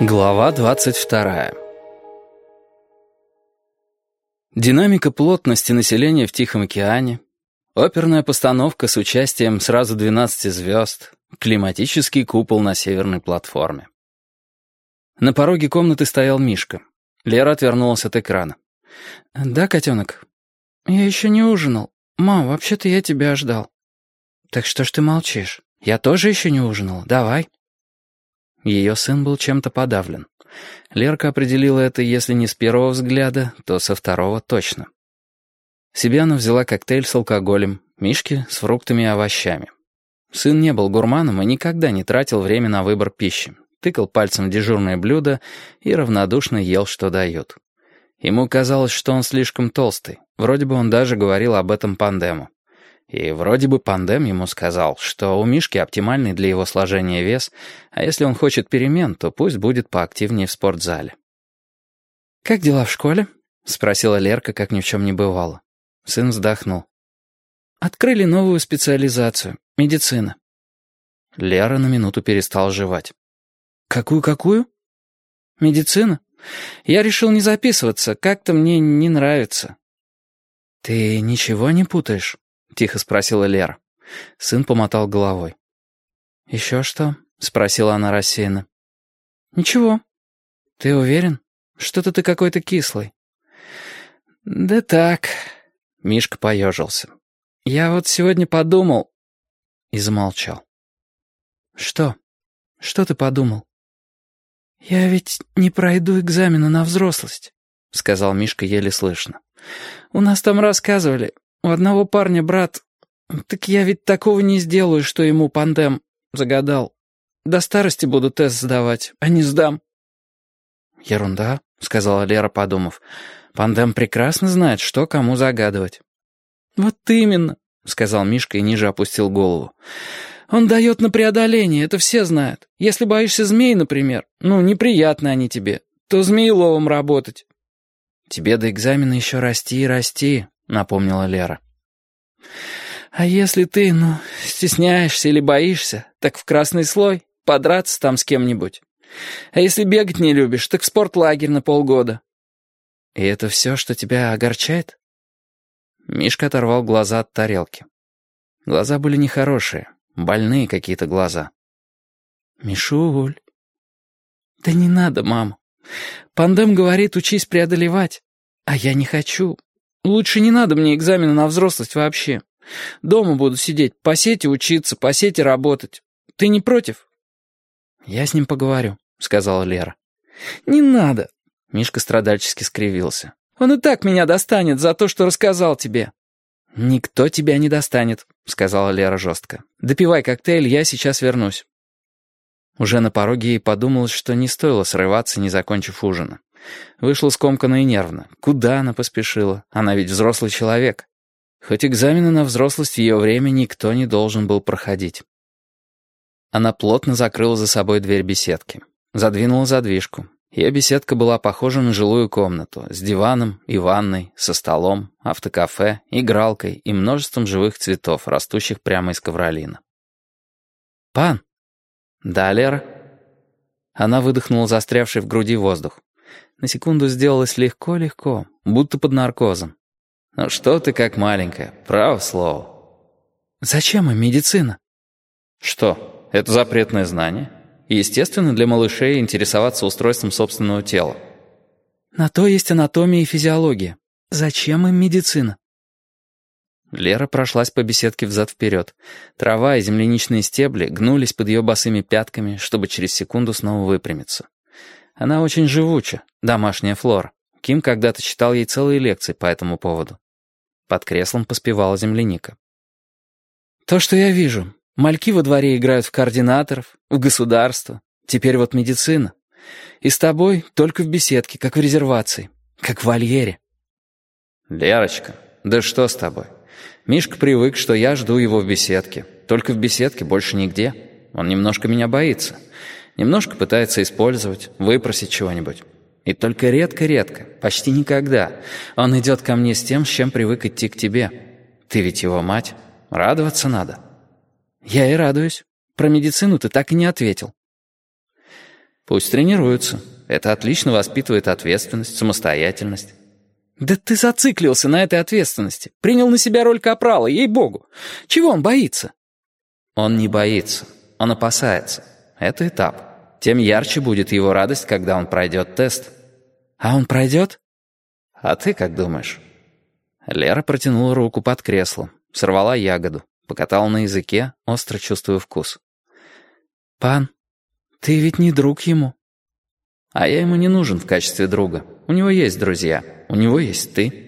Глава 22. Динамика плотности населения в Тихом океане, оперная постановка с участием сразу 12 звезд, климатический купол на северной платформе. На пороге комнаты стоял Мишка. Лера отвернулась от экрана. «Да, котенок?» «Я еще не ужинал. Мам, вообще-то я тебя ждал». «Так что ж ты молчишь? Я тоже еще не ужинала. Давай». Ее сын был чем-то подавлен. Лерка определила это, если не с первого взгляда, то со второго точно. Себе она взяла коктейль с алкоголем, Мишке с фруктами и овощами. Сын не был гурманом и никогда не тратил время на выбор пищи. Тыкал пальцем в дежурное блюдо и равнодушно ел, что дают. Ему казалось, что он слишком толстый. Вроде бы он даже говорил об этом Пандему. И вроде бы Пандем ему сказал, что у Мишки оптимальный для его сложения вес, а если он хочет перемен, то пусть будет поактивнее в спортзале. «Как дела в школе?» — спросила Лерка, как ни в чем не бывало. Сын вздохнул. «Открыли новую специализацию — медицина». Лера на минуту перестала жевать. «Какую-какую?» «Медицина. Я решил не записываться, как-то мне не нравится». «Ты ничего не путаешь?» — тихо спросила Лера. Сын помотал головой. «Еще что?» — спросила она рассеянно. «Ничего. Ты уверен? Что-то ты какой-то кислый». «Да так...» — Мишка поежился. «Я вот сегодня подумал...» И замолчал. «Что? Что ты подумал?» «Я ведь не пройду экзамена на взрослость», — сказал Мишка еле слышно. «У нас там рассказывали... У одного парня брат... Так я ведь такого не сделаю, что ему Пандем загадал. До старости буду тест сдавать, а не сдам». «Ерунда», — сказала Лера, подумав. «Пандем прекрасно знает, что кому загадывать». «Вот именно», — сказал Мишка и ниже опустил голову. «Он дает на преодоление, это все знают. Если боишься змей, например, неприятны они тебе, то змееловом работать». «Тебе до экзамена еще расти и расти», — напомнила Лера. «А если ты, стесняешься или боишься, так в красный слой, подраться там с кем-нибудь. А если бегать не любишь, так в спортлагерь на полгода». «И это все, что тебя огорчает?» Мишка оторвал глаза от тарелки. Глаза были нехорошие, больные какие-то глаза. «Мишуль...» «Да не надо, мама. Пандем говорит, учись преодолевать. А я не хочу. Лучше не надо мне экзамена на взрослость вообще. Дома буду сидеть, по сети учиться, по сети работать. Ты не против?» «Я с ним поговорю», — сказала Лера. «Не надо», — Мишка страдальчески скривился. «Он и так меня достанет за то, что рассказал тебе». «Никто тебя не достанет», — сказала Лера жестко. «Допивай коктейль, я сейчас вернусь». Уже на пороге ей подумалось, что не стоило срываться, не закончив ужина. Вышла скомканно и нервно. Куда она поспешила? Она ведь взрослый человек. Хоть экзамены на взрослость в ее время никто не должен был проходить. Она плотно закрыла за собой дверь беседки. Задвинула задвижку. Ее беседка была похожа на жилую комнату, с диваном и ванной, со столом, автокафе, игралкой и множеством живых цветов, растущих прямо из ковролина. «Пан!» «Да, Лера?» Она выдохнула застрявший в груди воздух. На секунду сделалось легко-легко, будто под наркозом. «Ну что ты как маленькая, право слово». «Зачем им медицина?» «Что, это запретное знание? Естественно, для малышей интересоваться устройством собственного тела». «На то есть анатомия и физиология. Зачем им медицина?» Лера прошлась по беседке взад-вперед. Трава и земляничные стебли гнулись под ее босыми пятками, чтобы через секунду снова выпрямиться. Она очень живуча, домашняя флора. Ким когда-то читал ей целые лекции по этому поводу. Под креслом поспевала земляника. «То, что я вижу. Мальки во дворе играют в координаторов, в государство. Теперь вот медицина. И с тобой только в беседке, как в резервации, как в вольере». «Лерочка, да что с тобой? Мишка привык, что я жду его в беседке. Только в беседке, больше нигде. Он немножко меня боится. Немножко пытается использовать, выпросить чего-нибудь. И только редко-редко, почти никогда, он идет ко мне с тем, с чем привык идти к тебе. Ты ведь его мать. Радоваться надо». «Я и радуюсь. Про медицину ты так и не ответил». Пусть тренируются. Это отлично воспитывает ответственность, самостоятельность. Да ты зациклился на этой ответственности. Принял на себя роль капрала, ей-богу. Чего он боится? Он не боится. Он опасается. Это этап. Тем ярче будет его радость, когда он пройдет тест. А он пройдет? А ты как думаешь? Лера протянула руку под кресло, сорвала ягоду, покатала на языке, остро чувствуя вкус. «Пан, ты ведь не друг ему». «А я ему не нужен в качестве друга. У него есть друзья. У него есть ты».